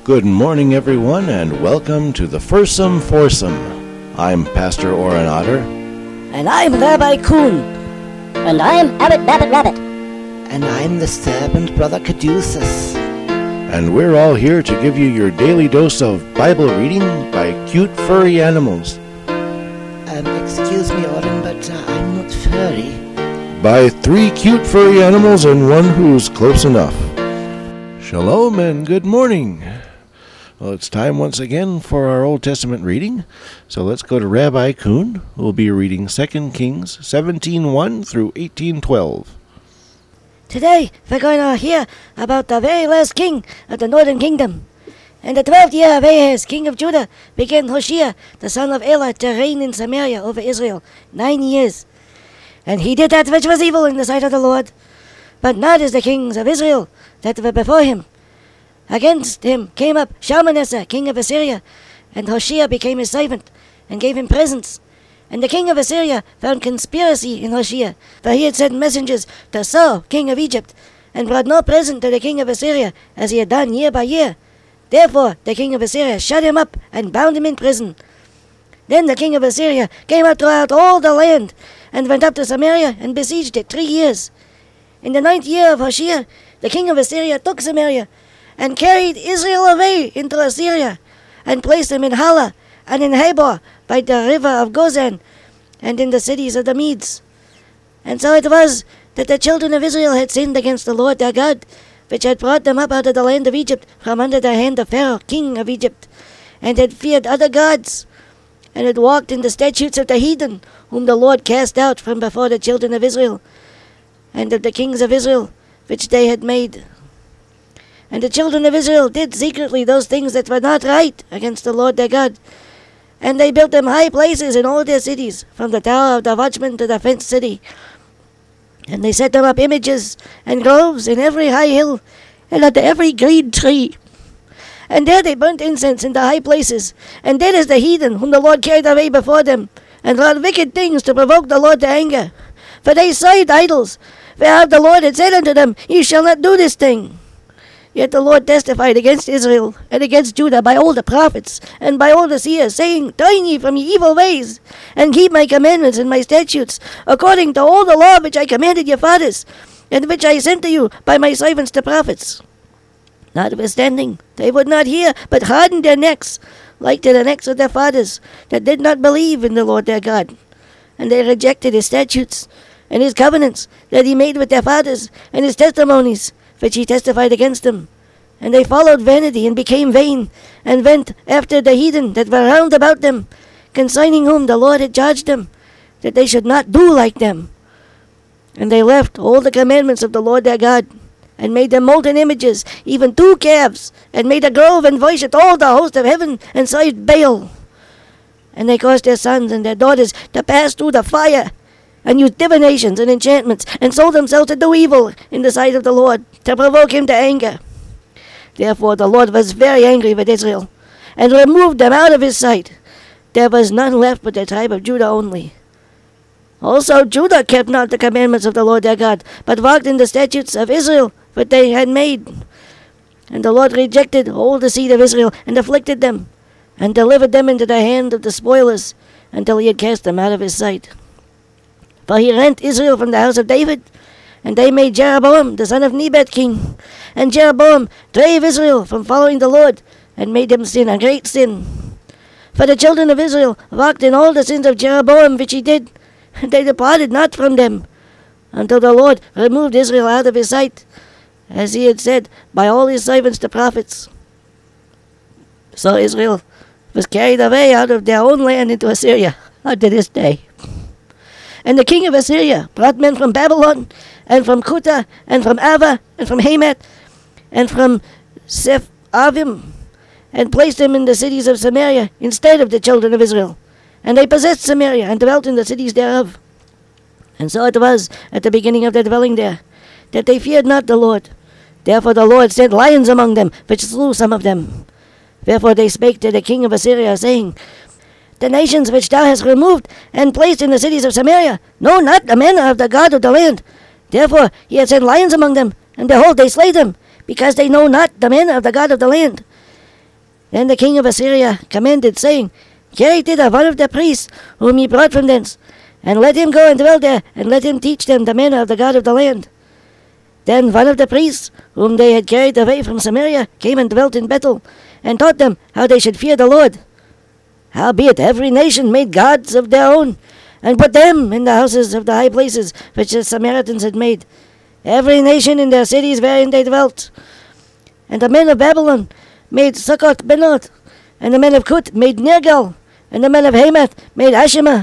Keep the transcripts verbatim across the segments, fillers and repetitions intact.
Good morning, everyone, and welcome to the Fursome Foursome. I'm Pastor Oren Otter. And I'm Rabbi Kuhn. And I'm Abbot Babbitt Rabbit. And I'm the servant Brother Caduceus. And we're all here to give you your daily dose of Bible reading by cute furry animals. Um, excuse me, Oren, but uh, I'm not furry. By three cute furry animals and one who's close enough. Shalom and good morning. Well, it's time once again for our Old Testament reading. So let's go to Rabbi Kuhn, who will be reading Second Kings seventeen one through eighteen twelve. Today, we're going to hear about the very last king of the northern kingdom. In the twelfth year of Ahaz, king of Judah, began Hoshea, the son of Elah, to reign in Samaria over Israel nine years. And he did that which was evil in the sight of the Lord, but not as the kings of Israel that were before him. Against him came up Shalmaneser, king of Assyria, and Hoshea became his servant, and gave him presents. And the king of Assyria found conspiracy in Hoshea, for he had sent messengers to So, king of Egypt, and brought no present to the king of Assyria, as he had done year by year. Therefore the king of Assyria shut him up, and bound him in prison. Then the king of Assyria came up throughout all the land, and went up to Samaria, and besieged it three years. In the ninth year of Hoshea, the king of Assyria took Samaria, and carried Israel away into Assyria, and placed them in Hala, and in Habor, by the river of Gozan, and in the cities of the Medes. And so it was that the children of Israel had sinned against the Lord their God, which had brought them up out of the land of Egypt, from under the hand of Pharaoh, king of Egypt, and had feared other gods, and had walked in the statutes of the heathen, whom the Lord cast out from before the children of Israel, and of the kings of Israel, which they had made. And the children of Israel did secretly those things that were not right against the Lord their God. And they built them high places in all their cities, from the tower of the watchman to the fenced city. And they set them up images and groves in every high hill, and under every green tree. And there they burnt incense in the high places, and did as the heathen, whom the Lord carried away before them, and wrought wicked things to provoke the Lord to anger. For they served idols, whereof the Lord had said unto them, Ye shall not do this thing. Yet the Lord testified against Israel and against Judah by all the prophets and by all the seers, saying, Turn ye from your evil ways, and keep my commandments and my statutes, according to all the law which I commanded your fathers, and which I sent to you by my servants the prophets. Notwithstanding, they would not hear, but hardened their necks, like to the necks of their fathers, that did not believe in the Lord their God. And they rejected his statutes, and his covenants that he made with their fathers, and his testimonies, which he testified against them. And they followed vanity, and became vain, and went after the heathen that were round about them, concerning whom the Lord had charged them, that they should not do like them. And they left all the commandments of the Lord their God, and made them molten images, even two calves, and made a grove, and worshipped all the host of heaven, and served Baal. And they caused their sons and their daughters to pass through the fire, and used divinations and enchantments, and sold themselves to do evil in the sight of the Lord, to provoke him to anger. Therefore the Lord was very angry with Israel, and removed them out of his sight. There was none left but the tribe of Judah only. Also Judah kept not the commandments of the Lord their God, but walked in the statutes of Israel, which they had made. And the Lord rejected all the seed of Israel, and afflicted them, and delivered them into the hand of the spoilers, until he had cast them out of his sight. For he rent Israel from the house of David, and they made Jeroboam the son of Nebat king. And Jeroboam drave Israel from following the Lord, and made them sin a great sin. For the children of Israel walked in all the sins of Jeroboam which he did, and they departed not from them, until the Lord removed Israel out of his sight, as he had said by all his servants the prophets. So Israel was carried away out of their own land into Assyria unto this day. And the king of Assyria brought men from Babylon, and from Cuthah, and from Ava, and from Hamath, and from Sepharvaim, and placed them in the cities of Samaria instead of the children of Israel. And they possessed Samaria, and dwelt in the cities thereof. And so it was at the beginning of their dwelling there, that they feared not the Lord. Therefore the Lord sent lions among them, which slew some of them. Therefore they spake to the king of Assyria, saying, The nations which thou hast removed and placed in the cities of Samaria know not the manner of the God of the land. Therefore he hath sent lions among them, and behold, they slay them, because they know not the manner of the God of the land. Then the king of Assyria commanded, saying, Carry thither one of the priests whom ye brought from thence, and let him go and dwell there, and let him teach them the manner of the God of the land. Then one of the priests, whom they had carried away from Samaria, came and dwelt in Bethel, and taught them how they should fear the Lord. Howbeit every nation made gods of their own, and put them in the houses of the high places which the Samaritans had made, every nation in their cities wherein they dwelt. And the men of Babylon made Succoth Benoth, and the men of Kut made Nergal, and the men of Hamath made Ashima,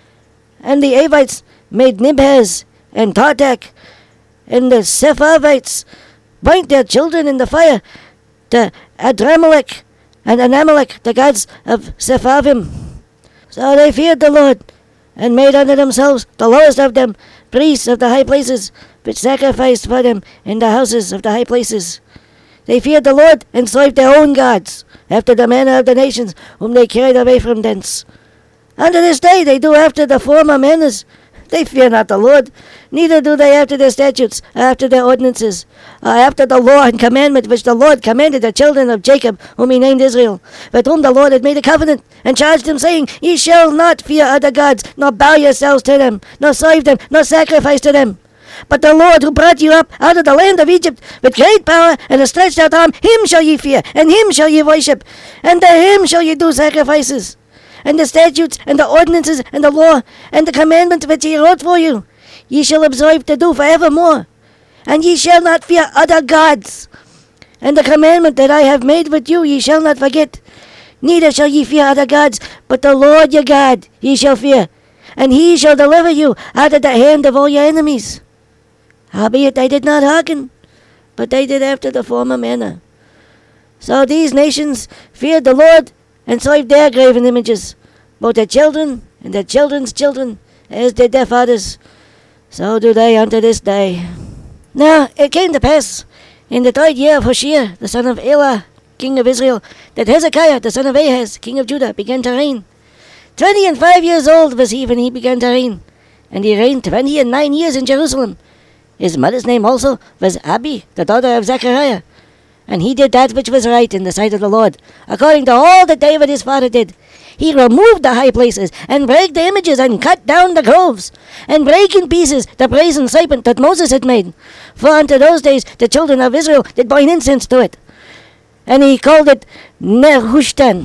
and the Avites made Nibhaz and Tartak, and the Sepharvites burnt their children in the fire, to Adramelech and Anamelech, the gods of Sepharvim. So they feared the Lord, and made unto themselves, the lowest of them, priests of the high places, which sacrificed for them in the houses of the high places. They feared the Lord, and served their own gods, after the manner of the nations whom they carried away from thence. Unto this day they do after the former manners. They fear not the Lord, neither do they after their statutes, or after their ordinances, or after the law and commandment which the Lord commanded the children of Jacob, whom he named Israel, with whom the Lord had made a covenant, and charged them, saying, Ye shall not fear other gods, nor bow yourselves to them, nor serve them, nor sacrifice to them. But the Lord who brought you up out of the land of Egypt with great power and a stretched out arm, him shall ye fear, and him shall ye worship, and to him shall ye do sacrifices. And the statutes, and the ordinances, and the law, and the commandments which he wrote for you, ye shall observe to do for evermore. And ye shall not fear other gods. And the commandment that I have made with you ye shall not forget. Neither shall ye fear other gods, but the Lord your God ye shall fear, and he shall deliver you out of the hand of all your enemies. Howbeit they did not hearken, but they did after the former manner. So these nations feared the Lord, and served their graven images, both their children and their children's children, as did their fathers. So do they unto this day. Now it came to pass, in the third year of Hoshea, the son of Elah, king of Israel, that Hezekiah, the son of Ahaz, king of Judah, began to reign. Twenty and five years old was he when he began to reign, and he reigned twenty and nine years in Jerusalem. His mother's name also was Abi, the daughter of Zechariah. And he did that which was right in the sight of the Lord, according to all that David his father did. He removed the high places, and brake the images, and cut down the groves, and brake in pieces the brazen serpent that Moses had made. For unto those days the children of Israel did burn incense to it. And he called it Nehushtan.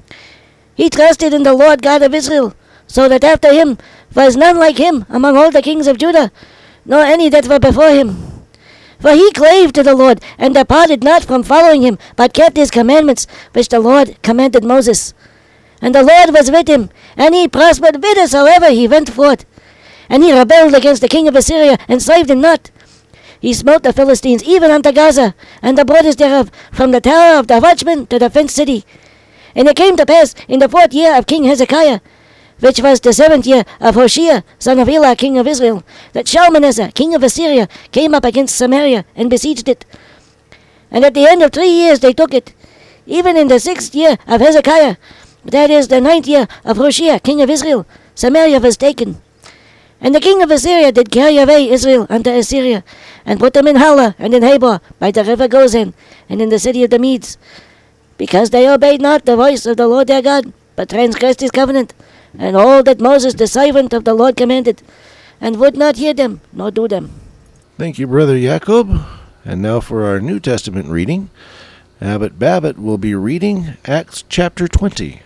He trusted in the Lord God of Israel, so that after him was none like him among all the kings of Judah, nor any that were before him. For he clave to the Lord, and departed not from following him, but kept his commandments, which the Lord commanded Moses. And the Lord was with him, and he prospered whithersoever he went forth. And he rebelled against the king of Assyria, and saved him not. He smote the Philistines even unto Gaza, and the borders thereof, from the tower of the watchman to the fenced city. And it came to pass in the fourth year of King Hezekiah, which was the seventh year of Hoshea, son of Elah, king of Israel, that Shalmaneser, king of Assyria, came up against Samaria, and besieged it. And at the end of three years they took it. Even in the sixth year of Hezekiah, that is the ninth year of Hoshea, king of Israel, Samaria was taken. And the king of Assyria did carry away Israel unto Assyria, and put them in Halah and in Habor, by the river Gozan, and in the city of the Medes, because they obeyed not the voice of the Lord their God, but transgressed his covenant, and all that Moses the servant of the Lord commanded, and would not hear them, nor do them. Thank you, Brother Jacob. And now for our New Testament reading. Abbot Babbitt will be reading Acts chapter twenty.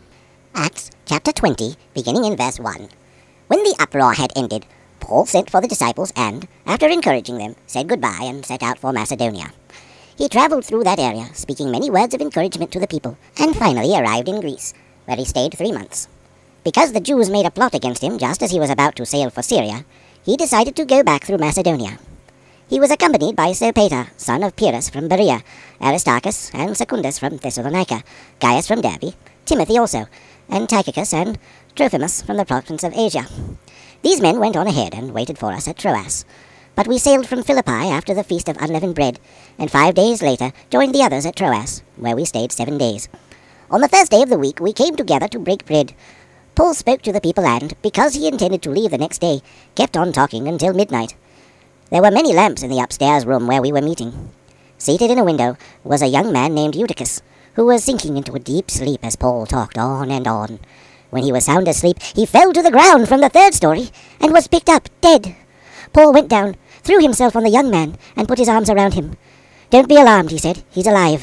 Acts chapter twenty, beginning in verse one. When the uproar had ended, Paul sent for the disciples and, after encouraging them, said goodbye and set out for Macedonia. He travelled through that area, speaking many words of encouragement to the people, and finally arrived in Greece, where he stayed three months. Because the Jews made a plot against him just as he was about to sail for Syria, he decided to go back through Macedonia. He was accompanied by Sopater, son of Pyrrhus from Berea, Aristarchus and Secundus from Thessalonica, Gaius from Derbe, Timothy also, and Tychicus and Trophimus from the province of Asia. These men went on ahead and waited for us at Troas. But we sailed from Philippi after the feast of unleavened bread, and five days later joined the others at Troas, where we stayed seven days. On the first day of the week we came together to break bread. Paul spoke to the people and, because he intended to leave the next day, kept on talking until midnight. There were many lamps in the upstairs room where we were meeting. Seated in a window was a young man named Eutychus, who was sinking into a deep sleep as Paul talked on and on. When he was sound asleep, he fell to the ground from the third story and was picked up dead. Paul went down, threw himself on the young man, and put his arms around him. "Don't be alarmed," he said. "He's alive."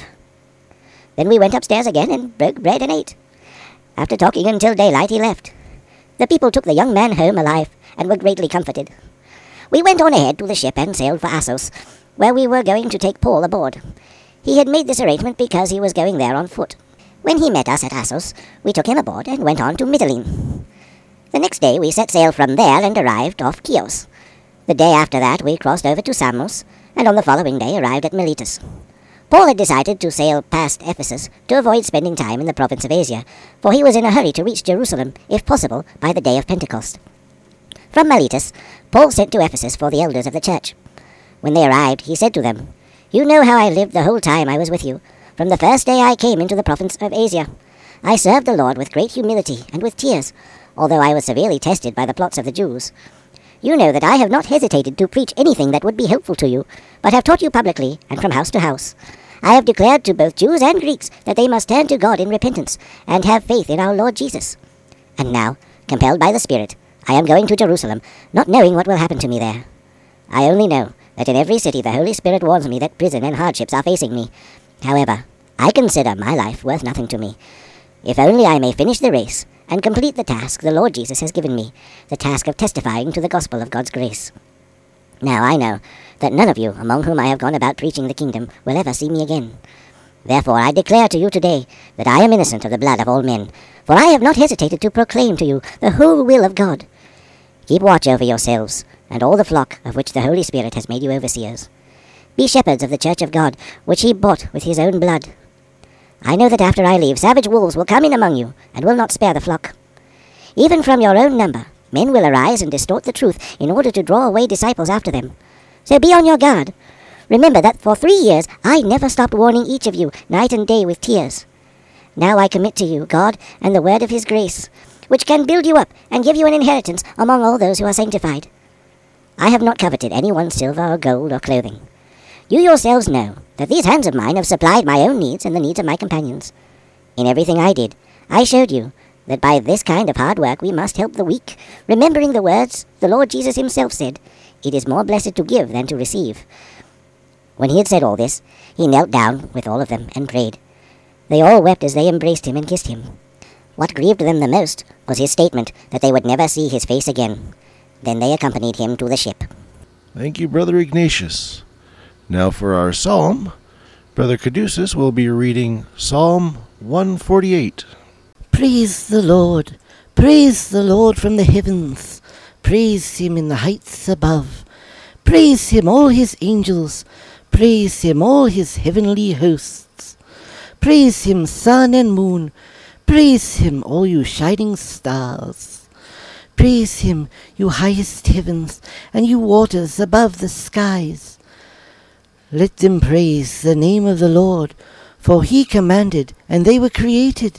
Then we went upstairs again and broke bread and ate. After talking until daylight, he left. The people took the young man home alive and were greatly comforted. We went on ahead to the ship and sailed for Assos, where we were going to take Paul aboard. He had made this arrangement because he was going there on foot. When he met us at Assos, we took him aboard and went on to Mytilene. The next day we set sail from there and arrived off Chios. The day after that we crossed over to Samos, and on the following day arrived at Miletus. Paul had decided to sail past Ephesus to avoid spending time in the province of Asia, for he was in a hurry to reach Jerusalem, if possible, by the day of Pentecost. From Miletus, Paul sent to Ephesus for the elders of the church. When they arrived, he said to them, "You know how I lived the whole time I was with you, from the first day I came into the province of Asia. I served the Lord with great humility and with tears, although I was severely tested by the plots of the Jews. You know that I have not hesitated to preach anything that would be helpful to you, but have taught you publicly and from house to house. I have declared to both Jews and Greeks that they must turn to God in repentance and have faith in our Lord Jesus. And now, compelled by the Spirit, I am going to Jerusalem, not knowing what will happen to me there. I only know that in every city the Holy Spirit warns me that prison and hardships are facing me. However, I consider my life worth nothing to me, if only I may finish the race and complete the task the Lord Jesus has given me, the task of testifying to the gospel of God's grace. Now I know that none of you among whom I have gone about preaching the kingdom will ever see me again. Therefore I declare to you today that I am innocent of the blood of all men, for I have not hesitated to proclaim to you the whole will of God. Keep watch over yourselves and all the flock of which the Holy Spirit has made you overseers. Be shepherds of the church of God, which he bought with his own blood. I know that after I leave, savage wolves will come in among you, and will not spare the flock. Even from your own number, men will arise and distort the truth in order to draw away disciples after them. So be on your guard. Remember that for three years I never stopped warning each of you night and day with tears. Now I commit to you God and the word of his grace, which can build you up and give you an inheritance among all those who are sanctified. I have not coveted anyone's silver or gold or clothing. You yourselves know that these hands of mine have supplied my own needs and the needs of my companions. In everything I did, I showed you that by this kind of hard work we must help the weak, remembering the words the Lord Jesus himself said, "It is more blessed to give than to receive." When he had said all this, he knelt down with all of them and prayed. They all wept as they embraced him and kissed him. What grieved them the most was his statement that they would never see his face again. Then they accompanied him to the ship. Thank you, Brother Ignatius. Now for our psalm, Brother Caduceus will be reading Psalm one forty-eight. Praise the Lord, praise the Lord from the heavens, praise him in the heights above, praise him all his angels, praise him all his heavenly hosts, praise him sun and moon, praise him all you shining stars, praise him you highest heavens and you waters above the skies. Let them praise the name of the Lord, for he commanded, and they were created.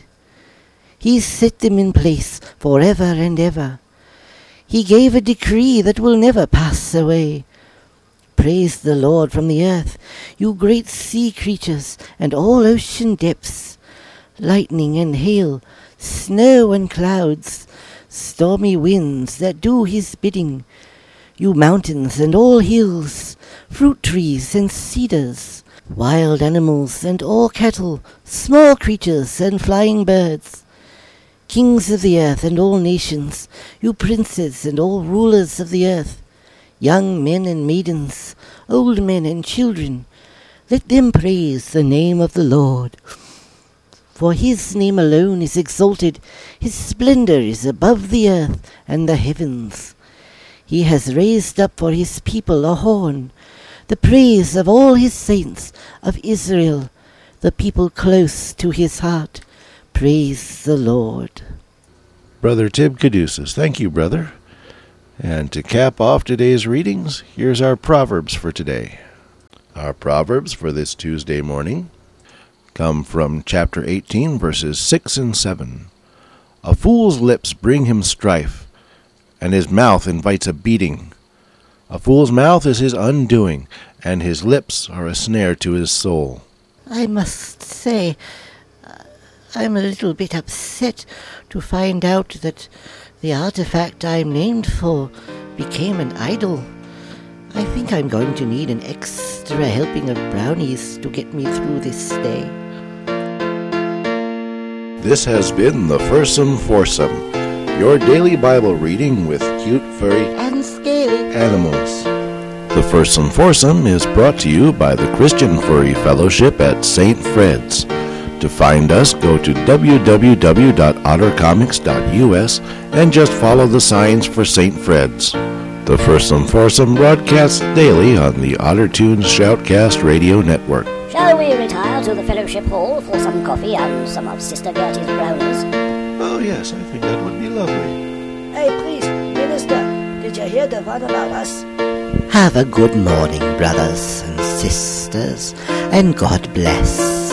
He set them in place forever and ever. He gave a decree that will never pass away. Praise the Lord from the earth, you great sea creatures and all ocean depths, lightning and hail, snow and clouds, stormy winds that do his bidding, you mountains and all hills, fruit trees and cedars, wild animals and all cattle, small creatures and flying birds, kings of the earth and all nations, you princes and all rulers of the earth, young men and maidens, old men and children, let them praise the name of the Lord. For his name alone is exalted, his splendor is above the earth and the heavens. He has raised up for his people a horn, the praise of all his saints of Israel, the people close to his heart. Praise the Lord. Brother Tib Caduceus, thank you, brother. And to cap off today's readings, here's our Proverbs for today. Our Proverbs for this Tuesday morning come from chapter eighteen, verses six and seven. A fool's lips bring him strife, and his mouth invites a beating. A fool's mouth is his undoing, and his lips are a snare to his soul. I must say, uh, I'm a little bit upset to find out that the artifact I'm named for became an idol. I think I'm going to need an extra helping of brownies to get me through this day. This has been the Fursome Foursome, your daily Bible reading with cute, furry, And scaly. animals. The Fursome Foursome is brought to you by the Christian Furry Fellowship at Saint Fred's. To find us, go to w w w dot otter comics dot u s and just follow the signs for Saint Fred's. The Fursome Foursome broadcasts daily on the OtterTunes Shoutcast Radio Network. Shall we retire to the fellowship hall for some coffee and some of Sister Gertie's brownies? Oh yes, I think that would be lovely. Hey, please, Minister, did you hear the one about us? Have a good morning, brothers and sisters, and God bless.